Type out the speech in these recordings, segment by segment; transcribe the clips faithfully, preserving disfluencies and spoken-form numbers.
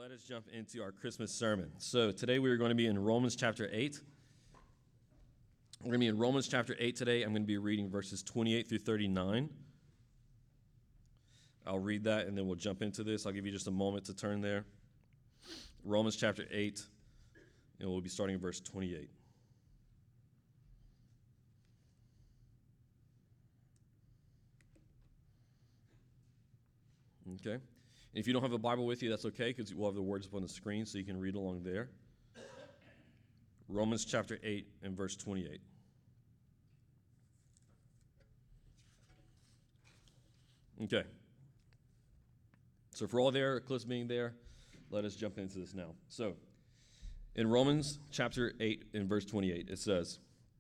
let us jump into our Christmas sermon. So today we are going to be in Romans chapter eight. We're going to be in Romans chapter eight today. I'm going to be reading verses twenty-eight through thirty-nine. I'll read that and then we'll jump into this. I'll give you just a moment to turn there. Romans chapter eight, and we'll be starting in verse twenty-eight. Okay. And if you don't have a Bible with you, that's okay, because we'll have the words up on the screen so you can read along there. Romans chapter eight and verse twenty-eight. Okay. So if we're all there, Eclipse being there, let us jump into this now. So in Romans chapter eight and verse twenty-eight, it says,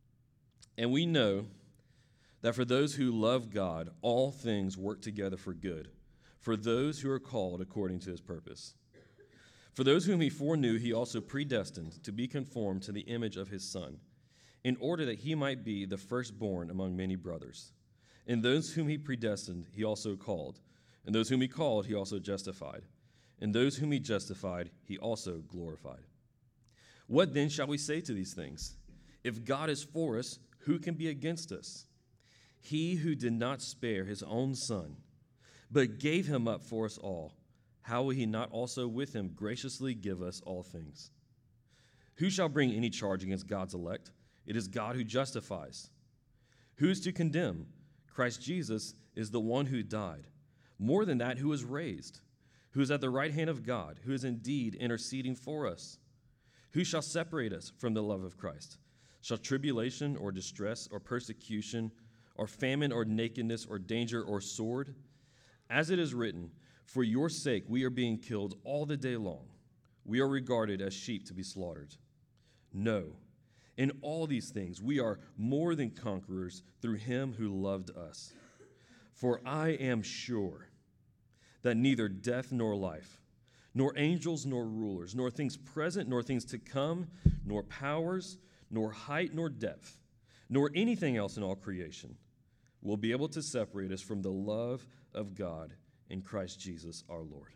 "And we know that for those who love God, all things work together for good, for those who are called according to his purpose. For those whom he foreknew, he also predestined to be conformed to the image of his Son, in order that he might be the firstborn among many brothers. And those whom he predestined, he also called. And those whom he called, he also justified. And those whom he justified, he also glorified. What then shall we say to these things? If God is for us, who can be against us? He who did not spare his own Son, but gave him up for us all, how will he not also with him graciously give us all things? Who shall bring any charge against God's elect? It is God who justifies. Who is to condemn? Christ Jesus is the one who died. More than that, who was raised, who is at the right hand of God, who is indeed interceding for us. Who shall separate us from the love of Christ? Shall tribulation or distress or persecution or famine or nakedness or danger or sword? As it is written, for your sake we are being killed all the day long. We are regarded as sheep to be slaughtered. No, in all these things we are more than conquerors through him who loved us. For I am sure that neither death nor life, nor angels nor rulers, nor things present nor things to come, nor powers, nor height nor depth, nor anything else in all creation will be able to separate us from the love of God in Christ Jesus our Lord."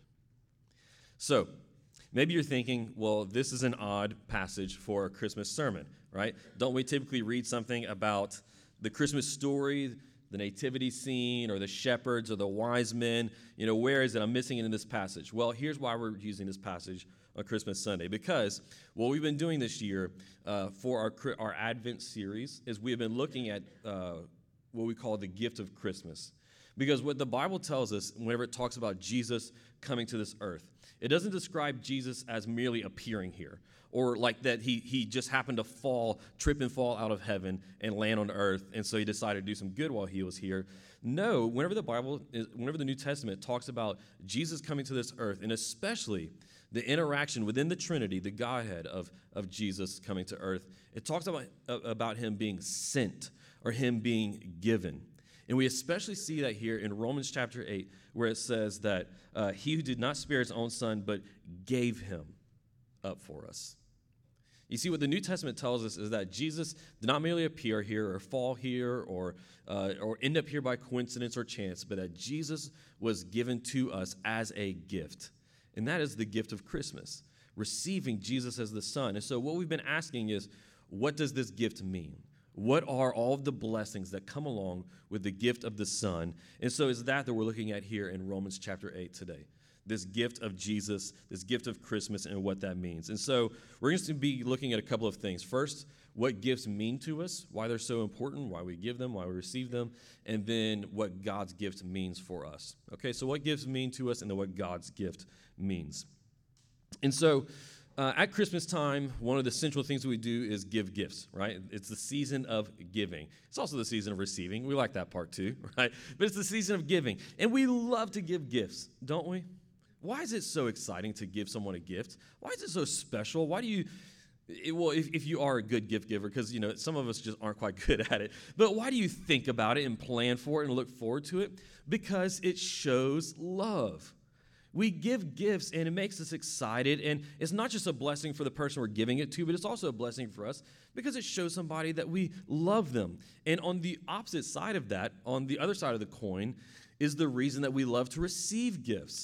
So, maybe you're thinking, well, this is an odd passage for a Christmas sermon, right? Don't we typically read something about the Christmas story, the nativity scene, or the shepherds, or the wise men? You know, where is it? I'm missing it in this passage. Well, here's why we're using this passage on Christmas Sunday. Because what we've been doing this year uh, for our, our Advent series is we have been looking at uh, what we call the gift of Christmas. Because what the Bible tells us, whenever it talks about Jesus coming to this earth, it doesn't describe Jesus as merely appearing here, or like that he he just happened to fall, trip and fall out of heaven and land on earth, and so he decided to do some good while he was here. No, whenever the Bible, is, whenever the New Testament talks about Jesus coming to this earth, and especially the interaction within the Trinity, the Godhead of, of Jesus coming to earth, it talks about, about him being sent or him being given. And we especially see that here in Romans chapter eight, where it says that uh, he who did not spare his own Son, but gave him up for us. You see, what the New Testament tells us is that Jesus did not merely appear here or fall here or, uh, or end up here by coincidence or chance, but that Jesus was given to us as a gift. And that is the gift of Christmas, receiving Jesus as the Son. And so what we've been asking is, what does this gift mean? What are all of the blessings that come along with the gift of the Son? And so it's that that we're looking at here in Romans chapter eight today. This gift of Jesus, this gift of Christmas, and what that means. And so we're going to be looking at a couple of things. First, what gifts mean to us, why they're so important, why we give them, why we receive them, and then what God's gift means for us. Okay, so what gifts mean to us, and then what God's gift means. And so Uh, at Christmas time, one of the central things we do is give gifts, right? It's the season of giving. It's also the season of receiving. We like that part too, right? But it's the season of giving. And we love to give gifts, don't we? Why is it so exciting to give someone a gift? Why is it so special? Why do you, it, well, if, if you are a good gift giver, because, you know, some of us just aren't quite good at it, but why do you think about it and plan for it and look forward to it? Because it shows love. We give gifts, and it makes us excited, and it's not just a blessing for the person we're giving it to, but it's also a blessing for us because it shows somebody that we love them. And on the opposite side of that, on the other side of the coin, is the reason that we love to receive gifts.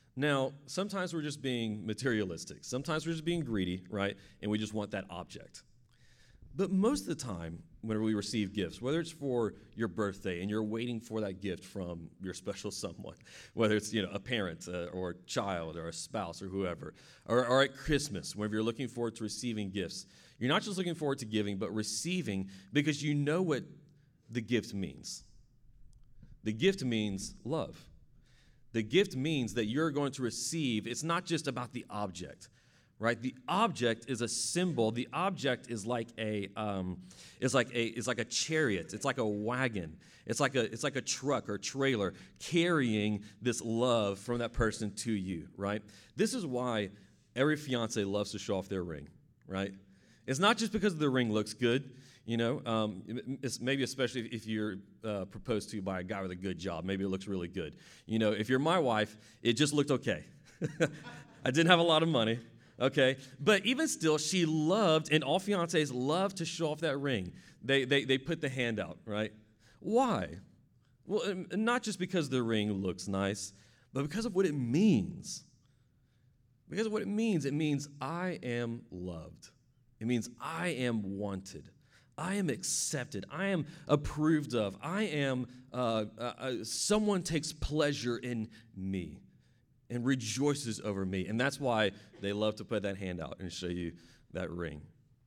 Now, sometimes we're just being materialistic. Sometimes we're just being greedy, right? And we just want that object. But most of the time, whenever we receive gifts, whether it's for your birthday and you're waiting for that gift from your special someone, whether it's, you know, a parent uh, or a child or a spouse or whoever, or, or at Christmas, whenever you're looking forward to receiving gifts, you're not just looking forward to giving, but receiving because you know what the gift means. The gift means love. The gift means that you're going to receive, it's not just about the object, right? The object is a symbol. The object is like a um, is like a is like a chariot. It's like a wagon. It's like a it's like a truck or trailer carrying this love from that person to you, right? This is why every fiance loves to show off their ring, right? It's not just because the ring looks good. You know, um, it's maybe especially if you're uh, proposed to by a guy with a good job. Maybe it looks really good. You know, if you're my wife, it just looked okay. I didn't have a lot of money, okay? But even still, she loved, and all fiancés love to show off that ring. They, they, they put the hand out, right? Why? Well, not just because the ring looks nice, but because of what it means. Because of what it means. It means I am loved. It means I am wanted. I am accepted. I am approved of. I am, uh, uh, someone takes pleasure in me and rejoices over me. And that's why they love to put that hand out and show you that ring.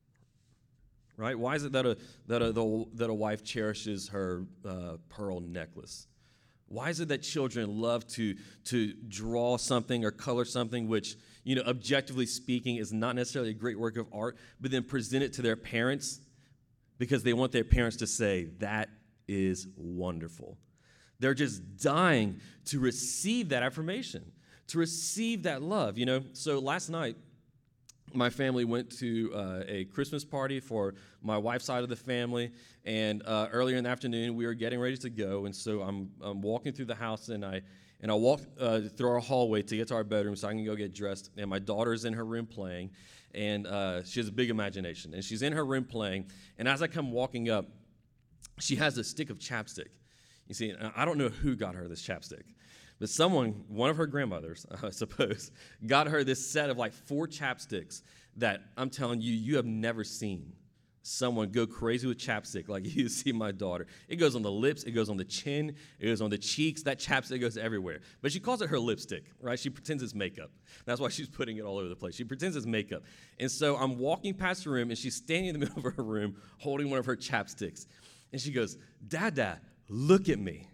Right? Why is it that a, that a, the, that a wife cherishes her uh, pearl necklace? Why is it that children love to, to draw something or color something which, you know, objectively speaking is not necessarily a great work of art, but then present it to their parents because they want their parents to say, that is wonderful. They're just dying to receive that affirmation, to receive that love, you know. So last night, my family went to uh, a Christmas party for my wife's side of the family, and uh, earlier in the afternoon, we were getting ready to go, and so I'm, I'm walking through the house, and I and I walk uh, through our hallway to get to our bedroom so I can go get dressed, and my daughter's in her room playing, and uh, she has a big imagination, and she's in her room playing, and as I come walking up, she has a stick of chapstick. You see, I don't know who got her this chapstick, but someone, one of her grandmothers, I suppose, got her this set of like four chapsticks that I'm telling you, you have never seen someone go crazy with chapstick like you see my daughter. It goes on the lips, it goes on the chin, it goes on the cheeks. That chapstick goes everywhere. But she calls it her lipstick, right? She pretends it's makeup. That's why she's putting it all over the place. She pretends it's makeup. And so I'm walking past her room, and she's standing in the middle of her room holding one of her chapsticks. And she goes, Dada, look at me.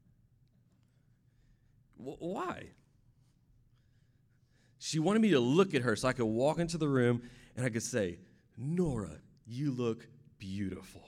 W- why? She wanted me to look at her so I could walk into the room and I could say, Nora, you look beautiful.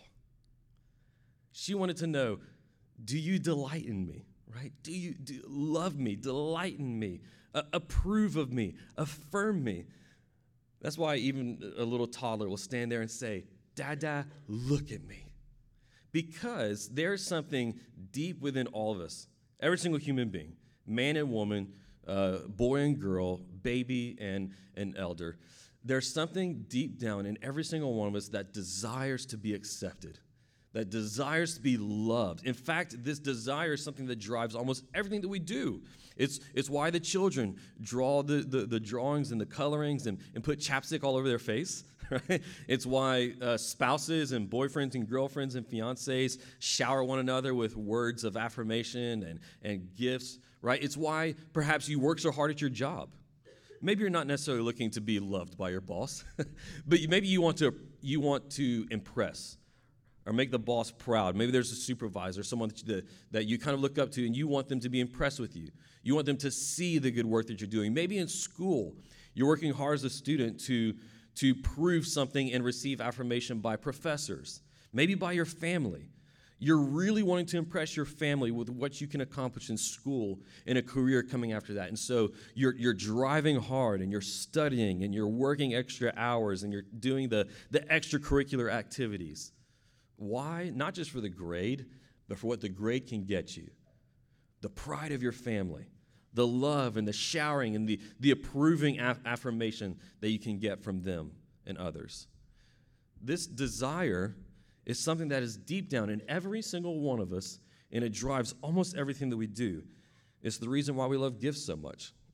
She wanted to know, do you delight in me, right? Do you, do you love me, delight in me, uh, approve of me, affirm me? That's why even a little toddler will stand there and say, Dada, look at me. Because there's something deep within all of us, every single human being, man and woman, uh, boy and girl, baby and an elder. There's something deep down in every single one of us that desires to be accepted, that desires to be loved. In fact, this desire is something that drives almost everything that we do. It's it's why the children draw the, the, the drawings and the colorings and, and put chapstick all over their face. Right? It's why uh, spouses and boyfriends and girlfriends and fiancés shower one another with words of affirmation and, and gifts. Right? It's why perhaps you work so hard at your job. Maybe you're not necessarily looking to be loved by your boss, but maybe you want to you want to impress or make the boss proud. Maybe there's a supervisor, someone that you, that you kind of look up to, and you want them to be impressed with you. You want them to see the good work that you're doing. Maybe in school, you're working hard as a student to, to prove something and receive affirmation by professors, maybe by your family. You're really wanting to impress your family with what you can accomplish in school and a career coming after that. And so you're you're driving hard and you're studying and you're working extra hours and you're doing the, the extracurricular activities. Why? Not just for the grade, but for what the grade can get you. The pride of your family, the love and the showering and the, the approving aff- affirmation that you can get from them and others. This desire is something that is deep down in every single one of us, and it drives almost everything that we do. It's the reason why we love gifts so much.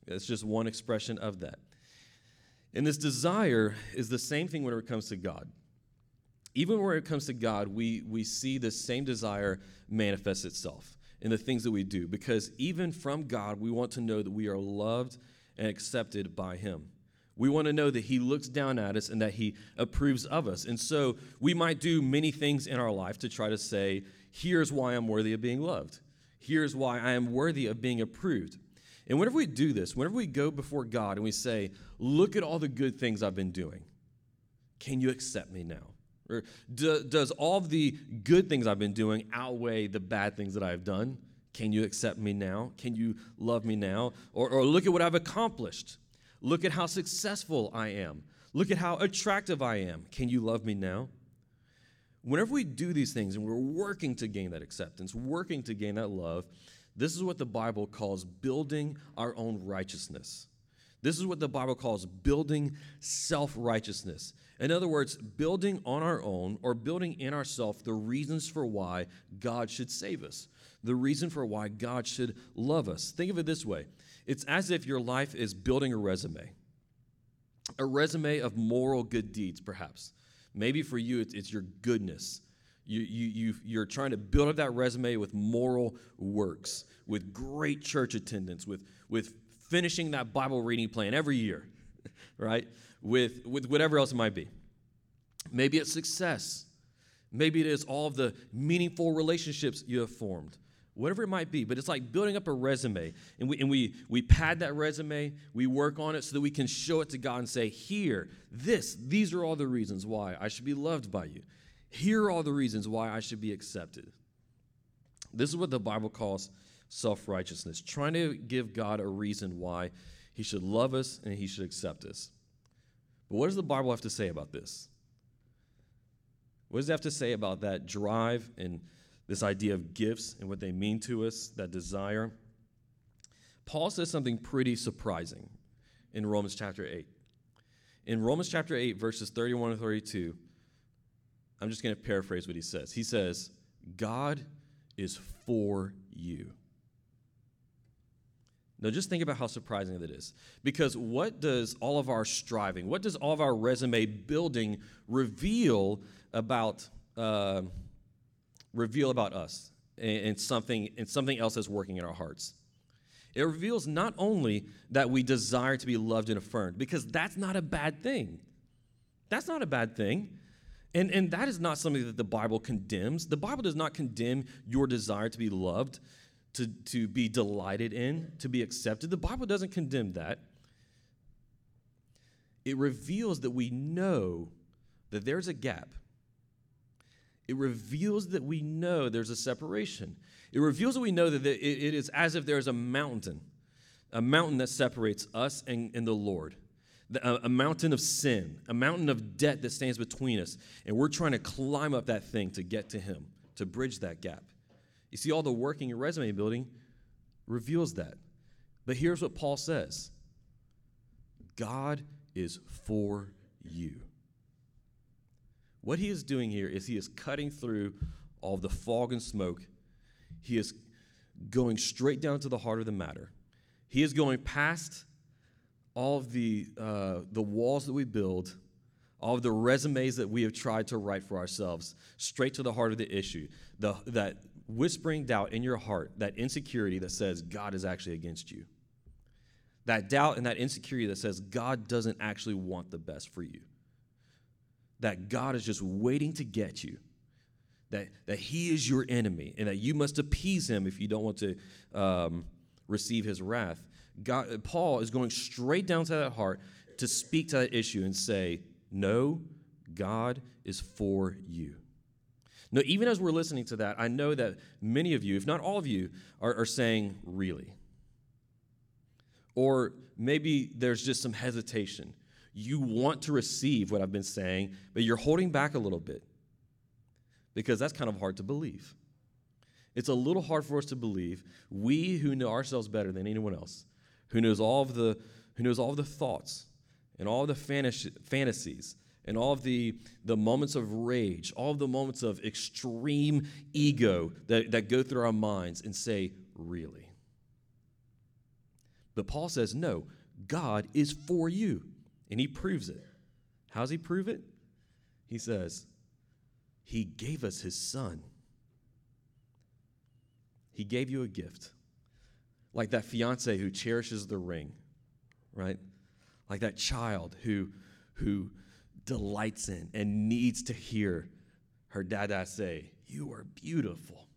It's just one expression of that. And this desire is the same thing when it comes to God. Even when it comes to God, we, we see the same desire manifest itself in the things that we do, because even from God, we want to know that we are loved and accepted by him. We want to know that he looks down at us and that he approves of us. And so we might do many things in our life to try to say, here's why I'm worthy of being loved. Here's why I am worthy of being approved. And whenever we do this, whenever we go before God and we say, look at all the good things I've been doing, can you accept me now? Or do, does all of the good things I've been doing outweigh the bad things that I've done? Can you accept me now? Can you love me now? Or, or look at what I've accomplished. Look at how successful I am. Look at how attractive I am. Can you love me now? Whenever we do these things and we're working to gain that acceptance, working to gain that love, this is what the Bible calls building our own righteousness. This is what the Bible calls building self-righteousness. In other words, building on our own or building in ourselves the reasons for why God should save us, the reason for why God should love us. Think of it this way. It's as if your life is building a resume, a resume of moral good deeds, perhaps. Maybe for you, it's, it's your goodness. You, you, you, you're trying to build up that resume with moral works, with great church attendance, with, with finishing that Bible reading plan every year, right? With, with whatever else it might be. Maybe it's success. Maybe it is all of the meaningful relationships you have formed. Whatever it might be, but it's like building up a resume, and we and we we pad that resume, we work on it so that we can show it to God and say, here, this, these are all the reasons why I should be loved by you. Here are all the reasons why I should be accepted. This is what the Bible calls self-righteousness, trying to give God a reason why he should love us and he should accept us. But what does the Bible have to say about this? What does it have to say about that drive and this idea of gifts and what they mean to us, that desire? Paul says something pretty surprising in Romans chapter eight. In Romans chapter eight, verses thirty-one and thirty-two, I'm just going to paraphrase what he says. He says, God is for you. Now, just think about how surprising that is. Because what does all of our striving, what does all of our resume building reveal about uh, reveal about us and, and something and something else that's working in our hearts? It reveals not only that we desire to be loved and affirmed, because that's not a bad thing. That's not a bad thing. And, and that is not something that the Bible condemns. The Bible does not condemn your desire to be loved, to, to be delighted in, to be accepted. The Bible doesn't condemn that. It reveals that we know that there's a gap. It reveals that we know there's a separation. It reveals that we know that it, it is as if there's a mountain, a mountain that separates us and, and the Lord. A, a mountain of sin, a mountain of debt that stands between us, and we're trying to climb up that thing to get to him, to bridge that gap. You see, all the working and resume building reveals that. But here's what Paul says. God is for you. What he is doing here is he is cutting through all the fog and smoke. He is going straight down to the heart of the matter. He is going past all of the uh, the walls that we build, all of the resumes that we have tried to write for ourselves, straight to the heart of the issue. The, that whispering doubt in your heart, that insecurity that says God is actually against you. That doubt and that insecurity that says God doesn't actually want the best for you. That God is just waiting to get you. That, that he is your enemy and that you must appease him if you don't want to um, receive his wrath. God, Paul is going straight down to that heart to speak to that issue and say, no, God is for you. Now, even as we're listening to that, I know that many of you, if not all of you, are, are saying, really? Or maybe there's just some hesitation. You want to receive what I've been saying, but you're holding back a little bit because that's kind of hard to believe. It's a little hard for us to believe, we who know ourselves better than anyone else, who knows all of the who knows all of the thoughts and all of the fantasy, fantasies and all of the, the moments of rage, all of the moments of extreme ego that, that go through our minds and say, really? But Paul says, no, God is for you. And he proves it. How does he prove it? He says, he gave us his son. He gave you a gift. Like that fiance who cherishes the ring, right? Like that child who, who delights in and needs to hear her dada say, you are beautiful.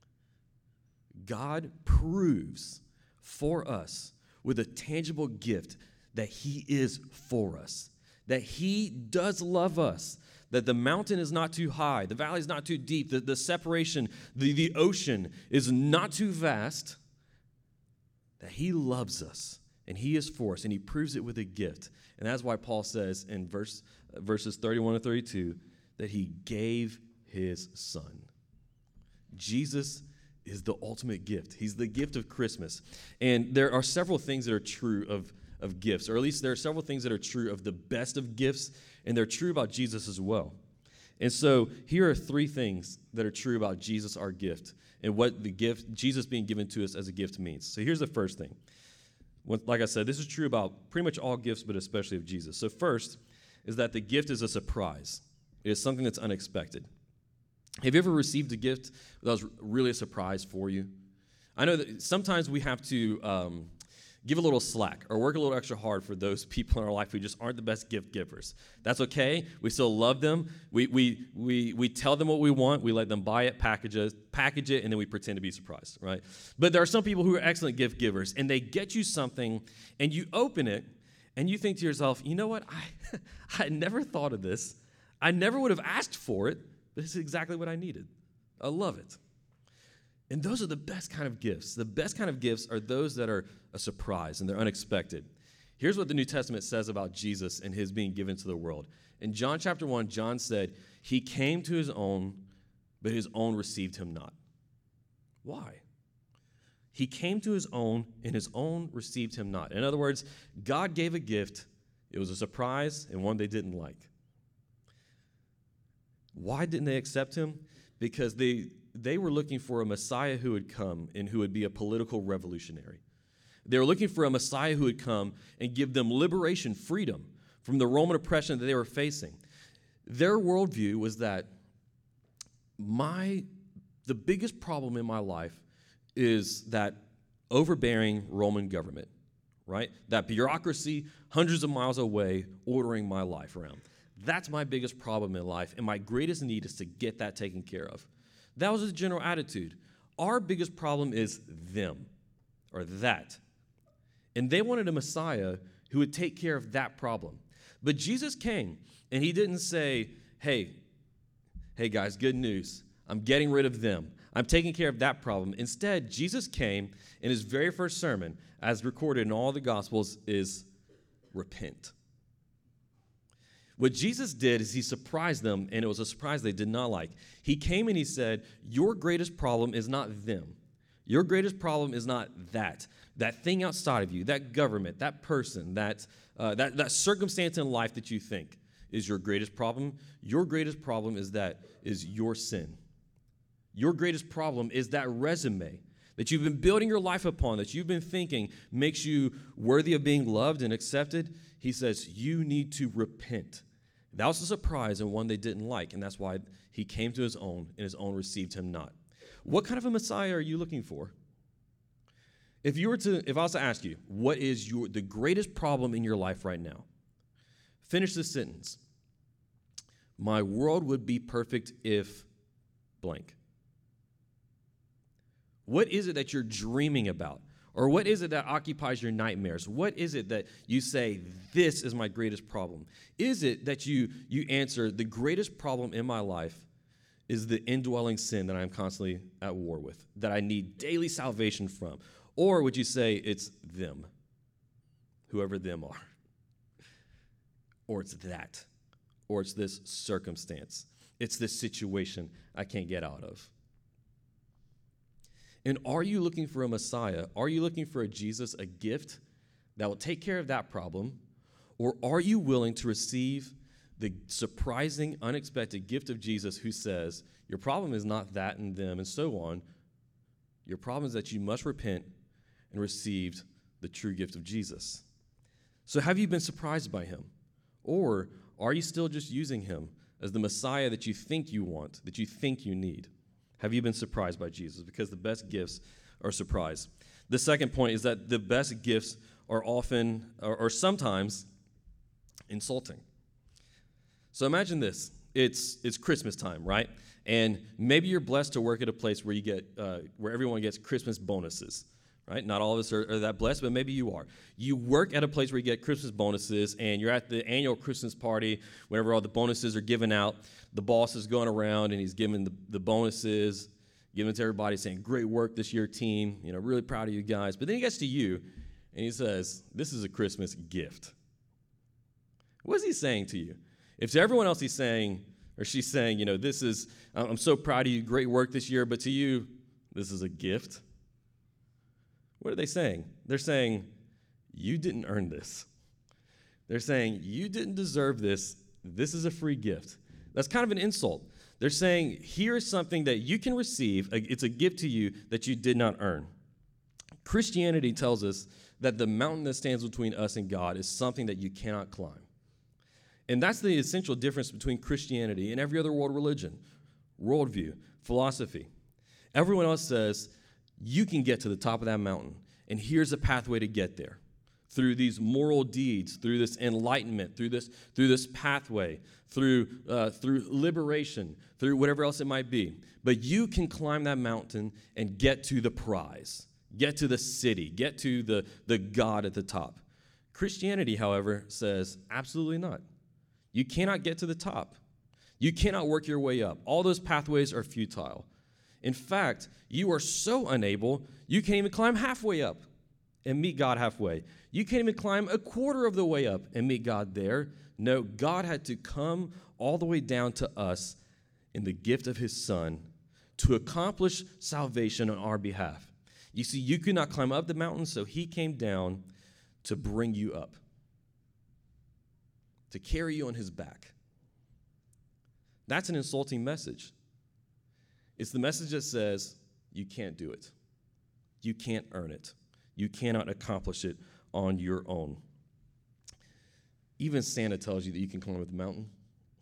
God proves for us with a tangible gift that he is for us, that he does love us, that the mountain is not too high, the valley is not too deep, the, the separation, the, the ocean is not too vast, that he loves us and he is for us, and he proves it with a gift. And that's why Paul says in verse verses thirty-one to thirty-two that he gave his son. Jesus is the ultimate gift. He's the gift of Christmas. And there are several things that are true of, of gifts, or at least there are several things that are true of the best of gifts, and they're true about Jesus as well. And so here are three things that are true about Jesus, our gift, and what the gift, Jesus being given to us as a gift means. So here's the first thing. When, like I said, this is true about pretty much all gifts, but especially of Jesus. So first is that the gift is a surprise. It is something that's unexpected. Have you ever received a gift that was really a surprise for you? I know that sometimes we have to um, give a little slack or work a little extra hard for those people in our life who just aren't the best gift givers. That's okay. We still love them. We we we we tell them what we want. We let them buy it, package it, package it, and then we pretend to be surprised, right? But there are some people who are excellent gift givers, and they get you something, and you open it, and you think to yourself, you know what? I I never thought of this. I never would have asked for it. This is exactly what I needed. I love it. And those are the best kind of gifts. The best kind of gifts are those that are a surprise and they're unexpected. Here's what the New Testament says about Jesus and his being given to the world. In John chapter one, John said, he came to his own, but his own received him not. Why? He came to his own, and his own received him not. In other words, God gave a gift. It was a surprise and one they didn't like. Why didn't they accept him? Because they they were looking for a Messiah who would come and who would be a political revolutionary. They were looking for a Messiah who would come and give them liberation, freedom from the Roman oppression that they were facing. Their worldview was that my the biggest problem in my life is that overbearing Roman government, right? That bureaucracy hundreds of miles away ordering my life around. That's my biggest problem in life, and my greatest need is to get that taken care of. That was the general attitude. Our biggest problem is them, or that. And they wanted a Messiah who would take care of that problem. But Jesus came, and he didn't say, hey, hey guys, good news. I'm getting rid of them. I'm taking care of that problem. Instead, Jesus came, and his very first sermon, as recorded in all the Gospels, is repent. What Jesus did is he surprised them, and it was a surprise they did not like. He came and he said, your greatest problem is not them. Your greatest problem is not that. That thing outside of you, that government, that person, that, uh, that, that circumstance in life that you think is your greatest problem. Your greatest problem is that is your sin. Your greatest problem is that resume that you've been building your life upon, that you've been thinking makes you worthy of being loved and accepted. He says, you need to repent. That was a surprise and one they didn't like, and that's why he came to his own, and his own received him not. What kind of a Messiah are you looking for? If you were to, if I was to ask you, what is your the greatest problem in your life right now? Finish this sentence. My world would be perfect if blank. What is it that you're dreaming about? Or what is it that occupies your nightmares? What is it that you say, this is my greatest problem? Is it that you, you answer, the greatest problem in my life is the indwelling sin that I'm constantly at war with, that I need daily salvation from? Or would you say it's them, whoever them are? Or it's that, or it's this circumstance. It's this situation I can't get out of. And are you looking for a Messiah? Are you looking for a Jesus, a gift that will take care of that problem? Or are you willing to receive the surprising, unexpected gift of Jesus who says, your problem is not that and them and so on. Your problem is that you must repent and receive the true gift of Jesus. So have you been surprised by him? Or are you still just using him as the Messiah that you think you want, that you think you need? Have you been surprised by Jesus? Because the best gifts are surprise. The second point is that the best gifts are often, or, or sometimes, insulting. So imagine this. It's it's Christmas time, right? And maybe you're blessed to work at a place where you get uh, where everyone gets Christmas bonuses, right? Not all of us are, are that blessed, but maybe you are. You work at a place where you get Christmas bonuses, and you're at the annual Christmas party whenever all the bonuses are given out. The boss is going around, and he's giving the, the bonuses, giving it to everybody, saying, great work this year, team. You know, really proud of you guys. But then he gets to you, and he says, this is a Christmas gift. What is he saying to you? If to everyone else he's saying, or she's saying, you know, this is, I'm so proud of you, great work this year, but to you, this is a gift. What are they saying? They're saying, you didn't earn this. They're saying, you didn't deserve this. This is a free gift. That's kind of an insult. They're saying, here is something that you can receive. It's a gift to you that you did not earn. Christianity tells us that the mountain that stands between us and God is something that you cannot climb. And that's the essential difference between Christianity and every other world religion, worldview, philosophy. Everyone else says, you can get to the top of that mountain, and here's a pathway to get there. Through these moral deeds, through this enlightenment, through this, through this pathway, through, uh, through liberation, through whatever else it might be. But you can climb that mountain and get to the prize, get to the city, get to the, the God at the top. Christianity, however, says absolutely not. You cannot get to the top. You cannot work your way up. All those pathways are futile. In fact, you are so unable, you can't even climb halfway up and meet God halfway. You can't even climb a quarter of the way up and meet God there. No, God had to come all the way down to us in the gift of his Son to accomplish salvation on our behalf. You see, you could not climb up the mountain, so he came down to bring you up, to carry you on his back. That's an insulting message. It's the message that says, you can't do it. You can't earn it. You cannot accomplish it on your own. Even Santa tells you that you can climb up the mountain.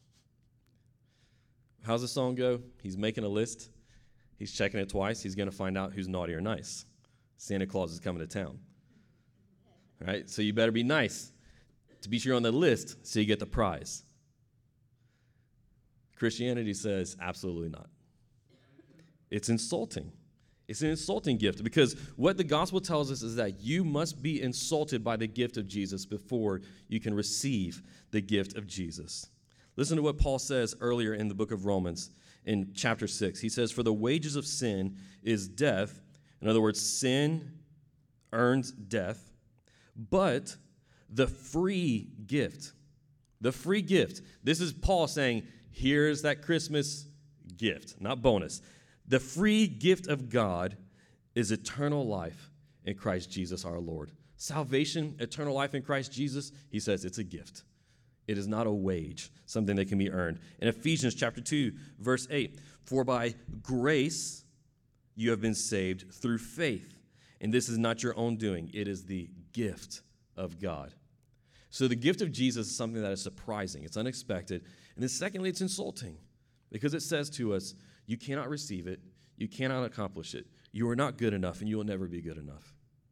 How's the song go? He's making a list. He's checking it twice. He's going to find out who's naughty or nice. Santa Claus is coming to town. All right? So you better be nice to be sure on the list so you get the prize. Christianity says absolutely not. It's insulting. It's an insulting gift because what the gospel tells us is that you must be insulted by the gift of Jesus before you can receive the gift of Jesus. Listen to what Paul says earlier in the book of Romans in chapter six. He says, for the wages of sin is death. In other words, sin earns death, but the free gift, the free gift, this is Paul saying, here's that Christmas gift, not bonus. The free gift of God is eternal life in Christ Jesus our Lord. Salvation, eternal life in Christ Jesus, he says it's a gift. It is not a wage, something that can be earned. In Ephesians chapter two, verse eight, for by grace you have been saved through faith, and this is not your own doing. It is the gift of God. So the gift of Jesus is something that is surprising. It's unexpected. And then secondly, it's insulting because it says to us, you cannot receive it. You cannot accomplish it. You are not good enough, and you will never be good enough.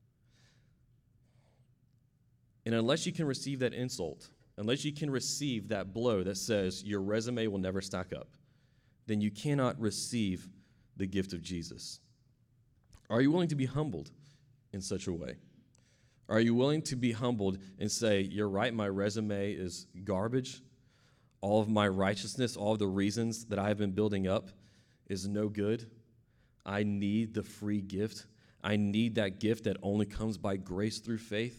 And unless you can receive that insult, unless you can receive that blow that says your resume will never stack up, then you cannot receive the gift of Jesus. Are you willing to be humbled in such a way? Are you willing to be humbled and say, you're right, my resume is garbage. All of my righteousness, all of the reasons that I have been building up is no good. I need the free gift. I need that gift that only comes by grace through faith.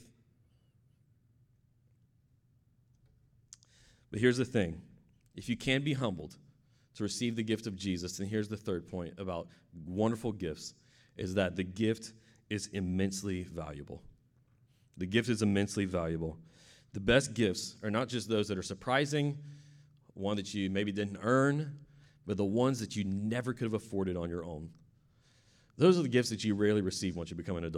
But here's the thing. If you can be humbled to receive the gift of Jesus, then here's the third point about wonderful gifts, is that the gift is immensely valuable. The gift is immensely valuable. The best gifts are not just those that are surprising, one that you maybe didn't earn, but the ones that you never could have afforded on your own. Those are the gifts that you rarely receive once you become an adult.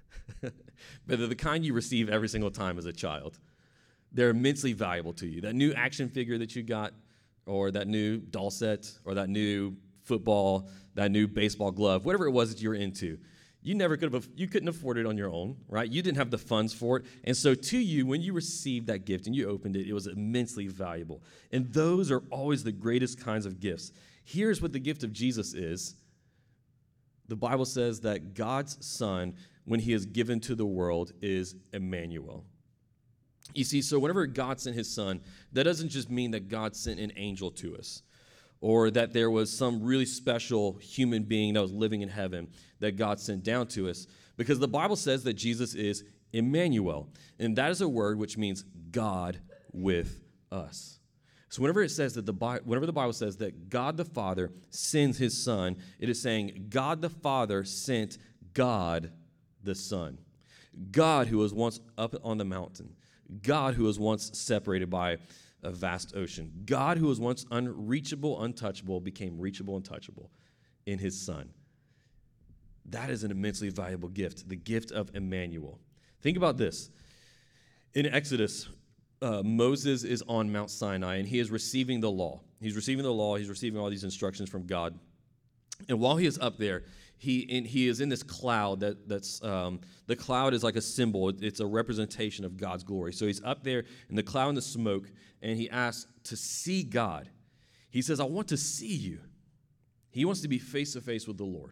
but they're the kind you receive every single time as a child. They're immensely valuable to you. That new action figure that you got, or that new doll set, or that new football, that new baseball glove, whatever it was that you were into, you never could have, you couldn't afford it on your own, right? You didn't have the funds for it. And so to you, when you received that gift and you opened it, it was immensely valuable. And those are always the greatest kinds of gifts. Here's what the gift of Jesus is. The Bible says that God's Son, when he is given to the world, is Emmanuel. You see, so whenever God sent his Son, that doesn't just mean that God sent an angel to us, or that there was some really special human being that was living in heaven that God sent down to us, because the Bible says that Jesus is Emmanuel, and that is a word which means God with us. So whenever it says that the Bi- whenever the Bible says that God the Father sends his Son, it is saying God the Father sent God the Son. God who was once up on the mountain. God who was once separated by a vast ocean. God who was once unreachable, untouchable, became reachable and touchable in his Son. That is an immensely valuable gift, the gift of Emmanuel. Think about this. In Exodus, uh, Moses is on Mount Sinai, and he is receiving the law. He's receiving the law. He's receiving all these instructions from God. And while he is up there, he in, he is in this cloud. That that's um, the cloud is like a symbol. It's a representation of God's glory. So he's up there in the cloud and the smoke, and he asks to see God. He says, "I want to see you." He wants to be face to face with the Lord.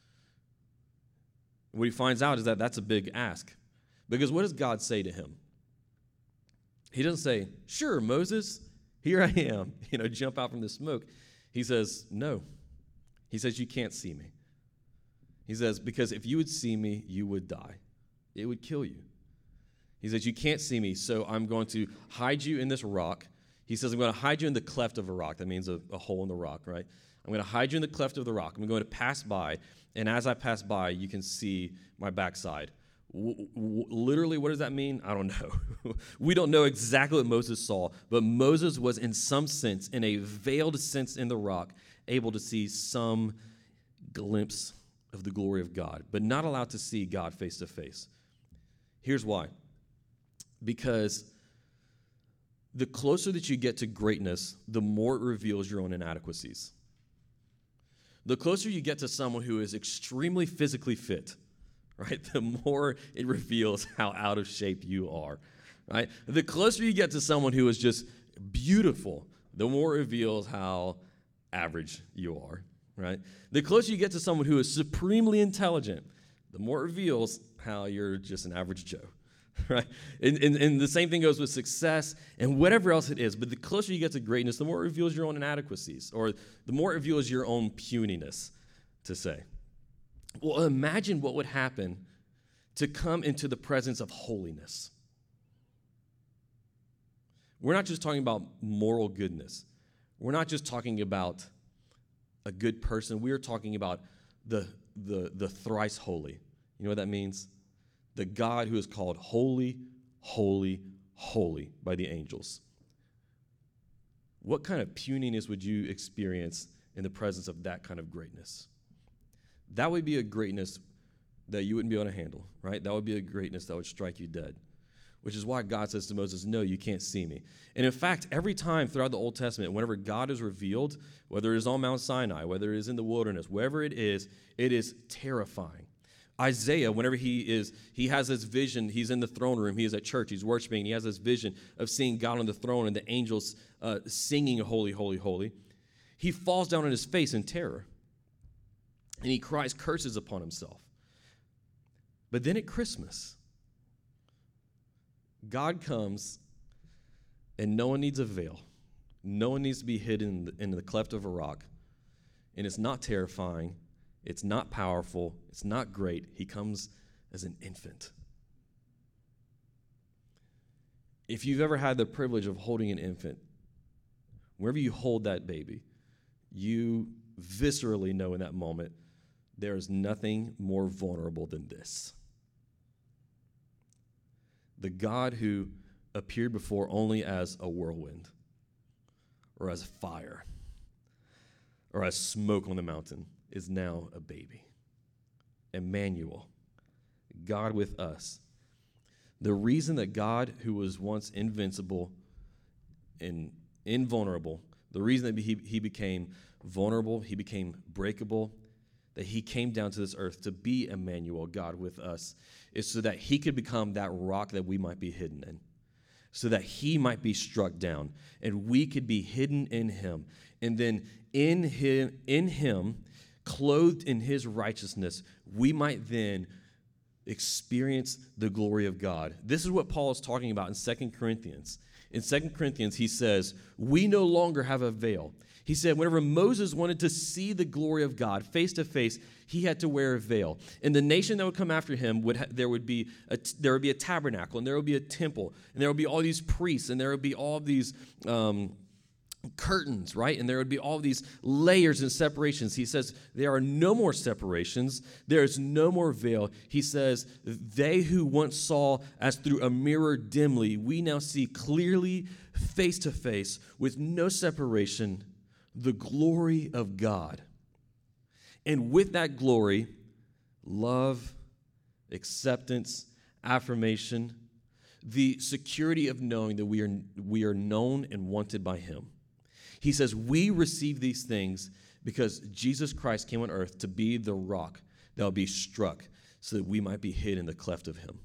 What he finds out is that that's a big ask, because what does God say to him? He doesn't say, "Sure, Moses, here I am, you know, jump out from the smoke." He says, "No." He says, "You can't see me." He says, "Because if you would see me, you would die. It would kill you." He says, "You can't see me, so I'm going to hide you in this rock." He says, "I'm going to hide you in the cleft of a rock." That means a, a hole in the rock, right? "I'm going to hide you in the cleft of the rock. I'm going to pass by, and as I pass by, you can see my backside." W- w- literally, what does that mean? I don't know. We don't know exactly what Moses saw, but Moses was in some sense, in a veiled sense in the rock, able to see some glimpse of the glory of God, but not allowed to see God face to face. Here's why. Because the closer that you get to greatness, the more it reveals your own inadequacies. The closer you get to someone who is extremely physically fit, right, the more it reveals how out of shape you are, right? The closer you get to someone who is just beautiful, the more it reveals how average you are, right? The closer you get to someone who is supremely intelligent, the more it reveals how you're just an average Joe, right? And, and, and the same thing goes with success and whatever else it is. But the closer you get to greatness, the more it reveals your own inadequacies, or the more it reveals your own puniness, to say. Well, imagine what would happen to come into the presence of holiness. We're not just talking about moral goodness. We're not just talking about a good person. We are talking about the, the, the thrice holy. You know what that means? The God who is called holy, holy, holy by the angels. What kind of puniness would you experience in the presence of that kind of greatness? That would be a greatness that you wouldn't be able to handle, right? That would be a greatness that would strike you dead, which is why God says to Moses, "No, you can't see me." And in fact, every time throughout the Old Testament, whenever God is revealed, whether it is on Mount Sinai, whether it is in the wilderness, wherever it is, it is terrifying. Isaiah, whenever he is, he has this vision, he's in the throne room, he is at church, he's worshiping, he has this vision of seeing God on the throne and the angels uh, singing, "Holy, holy, holy." He falls down on his face in terror, and he cries curses upon himself. But then at Christmas, God comes, and no one needs a veil. No one needs to be hidden in the, in the cleft of a rock. And it's not terrifying. It's not powerful. It's not great. He comes as an infant. If you've ever had the privilege of holding an infant, wherever you hold that baby, you viscerally know in that moment, there is nothing more vulnerable than this. The God who appeared before only as a whirlwind, or as fire, or as smoke on the mountain, is now a baby. Emmanuel, God with us. The reason that God, who was once invincible and invulnerable, the reason that he, he became vulnerable, he became breakable, that he came down to this earth to be Emmanuel, God with us, is so that he could become that rock that we might be hidden in, so that he might be struck down and we could be hidden in him. And then in him, in him, clothed in his righteousness, we might then experience the glory of God. This is what Paul is talking about in Second Corinthians. In Second Corinthians, he says, we no longer have a veil. He said whenever Moses wanted to see the glory of God face to face, he had to wear a veil. And the nation that would come after him, would ha- there would be a t- there would be a tabernacle, and there would be a temple, and there would be all these priests, and there would be all these um, curtains, right? And there would be all these layers and separations. He says there are no more separations. There is no more veil. He says they who once saw as through a mirror dimly, we now see clearly face to face with no separation the glory of God. And with that glory, love, acceptance, affirmation, the security of knowing that we are, we are known and wanted by him. He says we receive these things because Jesus Christ came on earth to be the rock that will be struck so that we might be hid in the cleft of him.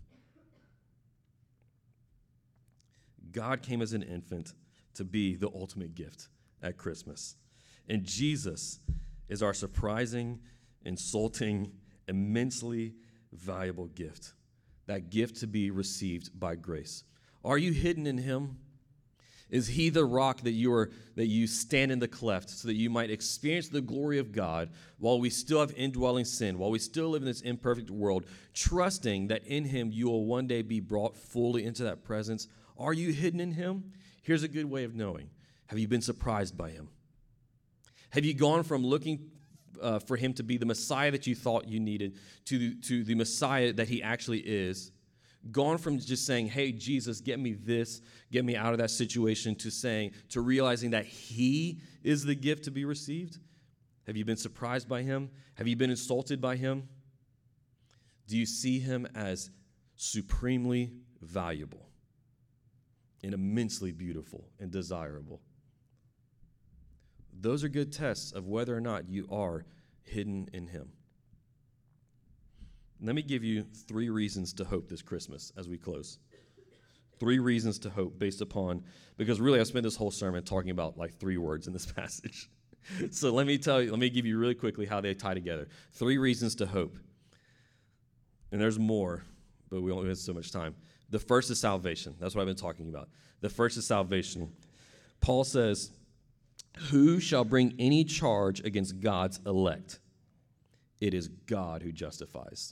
God came as an infant to be the ultimate gift at Christmas. And Jesus is our surprising, insulting, immensely valuable gift. That gift to be received by grace. Are you hidden in him? Is he the rock that you are that you stand in the cleft so that you might experience the glory of God while we still have indwelling sin, while we still live in this imperfect world, trusting that in him you will one day be brought fully into that presence? Are you hidden in him? Here's a good way of knowing. Have you been surprised by him? Have you gone from looking uh, for him to be the Messiah that you thought you needed to, to the Messiah that he actually is? Gone from just saying, hey, Jesus, get me this, get me out of that situation, to saying, to realizing that he is the gift to be received? Have you been surprised by him? Have you been insulted by him? Do you see him as supremely valuable and immensely beautiful and desirable? Those are good tests of whether or not you are hidden in him. Let me give you three reasons to hope this Christmas as we close. Three reasons to hope based upon, because really I spent this whole sermon talking about like three words in this passage. So let me tell you, let me give you really quickly how they tie together. Three reasons to hope. And there's more, but we only have so much time. The first is salvation. That's what I've been talking about. The first is salvation. Paul says, who shall bring any charge against God's elect? It is God who justifies.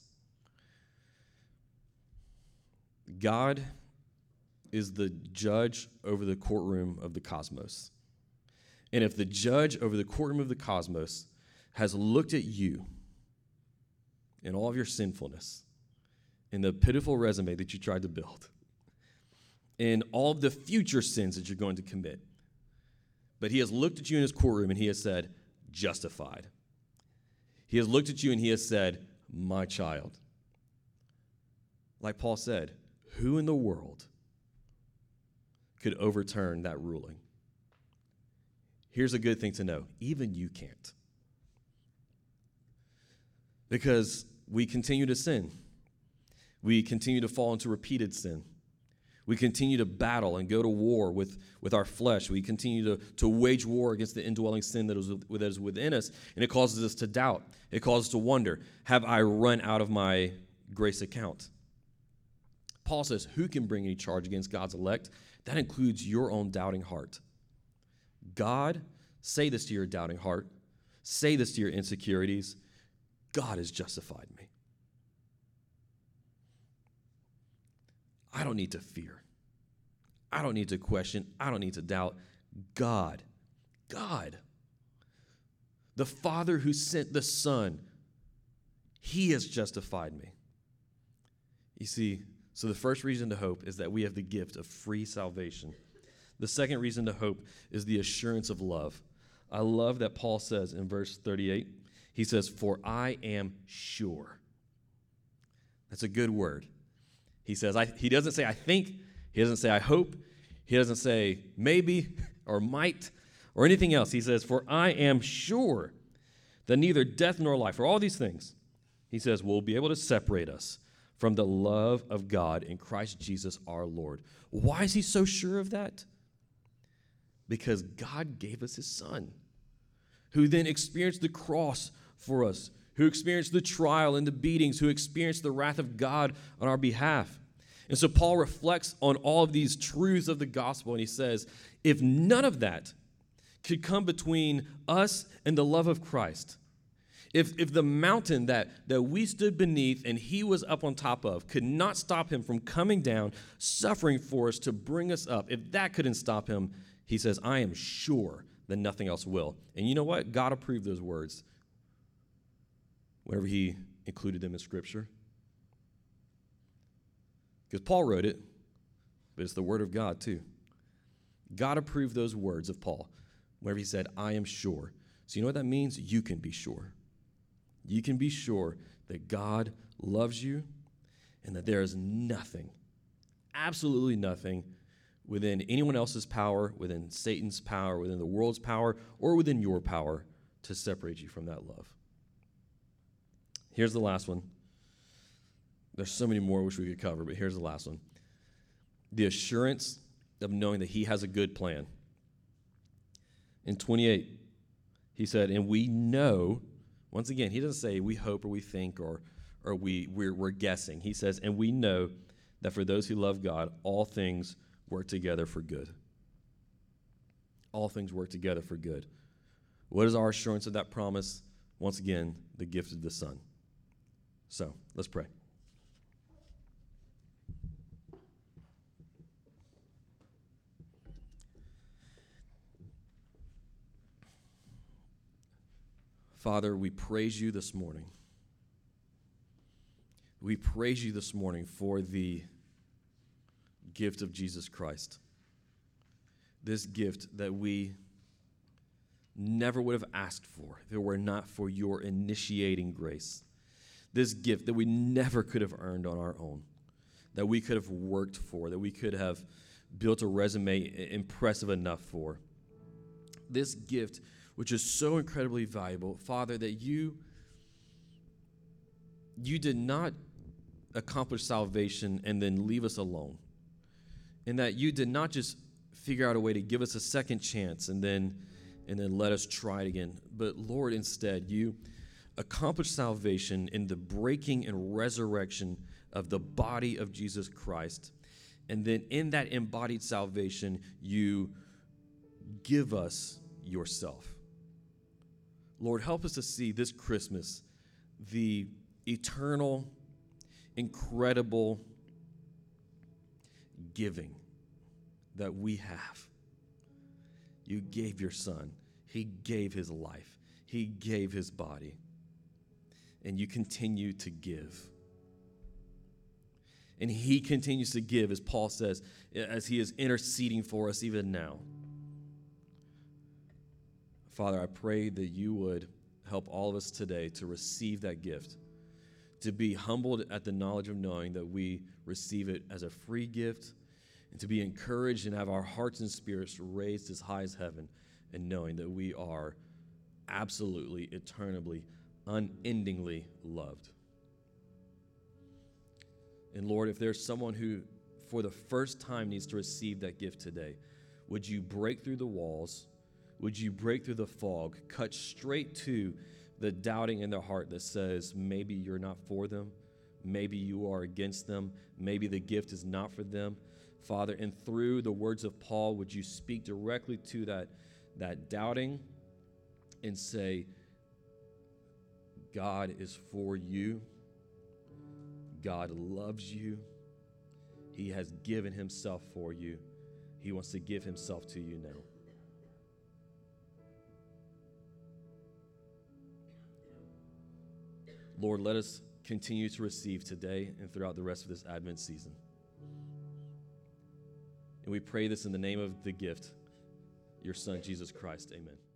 God is the judge over the courtroom of the cosmos. And if the judge over the courtroom of the cosmos has looked at you and all of your sinfulness and the pitiful resume that you tried to build and all of the future sins that you're going to commit, but he has looked at you in his courtroom and he has said, justified. He has looked at you and he has said, my child. Like Paul said, who in the world could overturn that ruling? Here's a good thing to know. Even you can't. Because we continue to sin. We continue to fall into repeated sin. We continue to battle and go to war with, with our flesh. We continue to, to wage war against the indwelling sin that is, that is within us, and it causes us to doubt. It causes us to wonder, have I run out of my grace account? Paul says, who can bring any charge against God's elect? That includes your own doubting heart. God, say this to your doubting heart. Say this to your insecurities. God has justified me. I don't need to fear. I don't need to question. I don't need to doubt. God, God, the Father who sent the Son, he has justified me. You see, so the first reason to hope is that we have the gift of free salvation. The second reason to hope is the assurance of love. I love that Paul says in verse thirty-eight, he says, for I am sure. That's a good word. He says, I, he doesn't say, I think. He doesn't say, I hope. He doesn't say, maybe or might or anything else. He says, for I am sure that neither death nor life, or all these things, he says, will be able to separate us from the love of God in Christ Jesus our Lord. Why is he so sure of that? Because God gave us his son, who then experienced the cross for us, who experienced the trial and the beatings, who experienced the wrath of God on our behalf. And so Paul reflects on all of these truths of the gospel, and he says, if none of that could come between us and the love of Christ, if, if the mountain that, that we stood beneath and he was up on top of could not stop him from coming down, suffering for us to bring us up, if that couldn't stop him, he says, I am sure that nothing else will. And you know what? God approved those words whenever he included them in Scripture. Because Paul wrote it, but it's the word of God too. God approved those words of Paul whenever he said, I am sure. So you know what that means? You can be sure. You can be sure that God loves you and that there is nothing, absolutely nothing, within anyone else's power, within Satan's power, within the world's power, or within your power to separate you from that love. Here's the last one. There's so many more which we could cover, but here's the last one. The assurance of knowing that he has a good plan. In twenty-eight, he said, and we know, once again, he doesn't say we hope or we think or, or we, we're, we're guessing. He says, and we know that for those who love God, all things work together for good. All things work together for good. What is our assurance of that promise? Once again, the gift of the Son. So, let's pray. Father, we praise you this morning. We praise you this morning for the gift of Jesus Christ. This gift that we never would have asked for if it were not for your initiating grace. This gift that we never could have earned on our own, that we could have worked for, that we could have built a resume impressive enough for. This gift, which is so incredibly valuable, Father, that you, you did not accomplish salvation and then leave us alone. And that you did not just figure out a way to give us a second chance and then, and then let us try it again. But Lord, instead, you accomplished salvation in the breaking and resurrection of the body of Jesus Christ. And then in that embodied salvation, you give us yourself. Lord, help us to see this Christmas the eternal, incredible giving that we have. You gave your Son. He gave his life. He gave his body. And you continue to give. And he continues to give, as Paul says, as he is interceding for us even now. Father, I pray that you would help all of us today to receive that gift, to be humbled at the knowledge of knowing that we receive it as a free gift, and to be encouraged and have our hearts and spirits raised as high as heaven, and knowing that we are absolutely, eternally, unendingly loved. And Lord, if there's someone who for the first time needs to receive that gift today, would you break through the walls? Would you break through the fog, cut straight to the doubting in their heart that says maybe you're not for them, maybe you are against them, maybe the gift is not for them. Father, and through the words of Paul, would you speak directly to that, that doubting and say, God is for you. God loves you. He has given himself for you. He wants to give himself to you now. Lord, let us continue to receive today and throughout the rest of this Advent season. And we pray this in the name of the gift, your Son, Jesus Christ. Amen.